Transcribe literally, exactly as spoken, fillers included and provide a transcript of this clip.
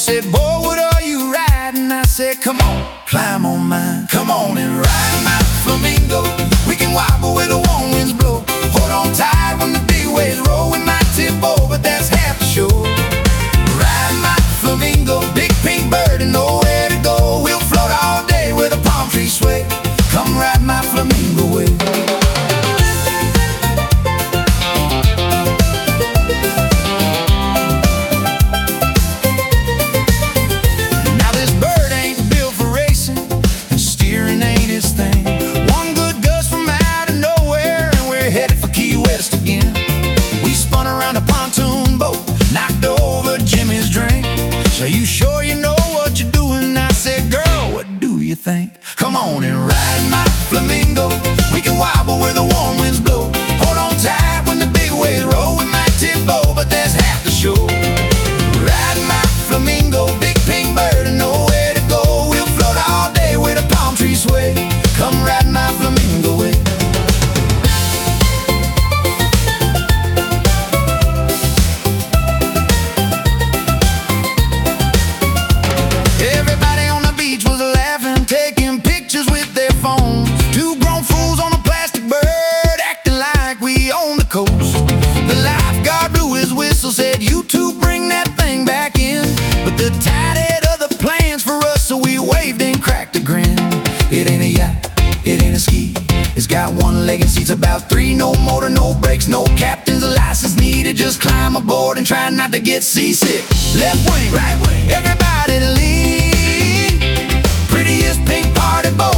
said, boy, what are you riding? I said, come on, climb on mine. Come on and ride my flamingo. We can wobble where the warm winds blow. Hold on tight when the big waves roll. We might tip over, but that's half the show. Ride my flamingo, big pink bird and nowhere to go. We'll float all day where the palm trees sway. Come ride my flamingo way. Are you sure you know what you're doing? I said, girl, what do you think? Come on and ride my flamingo. We can wobble where the warm winds blow. Hold on tight when the big waves roll. We might tip over, but that's half the show. Ride my flamingo, big pink bird and nowhere to go. We'll float all day where the palm trees sway. Come ride my flamingo way. The lifeguard blew his whistle, said, you two bring that thing back in. But the tide had other plans for us, so we waved and cracked a grin. It ain't a yacht, it ain't a ski. It's got one leg and seats about three. No motor, no brakes, no captain's license needed. Just climb aboard and try not to get seasick. Left wing, right wing, everybody lean. Prettiest pink party boat.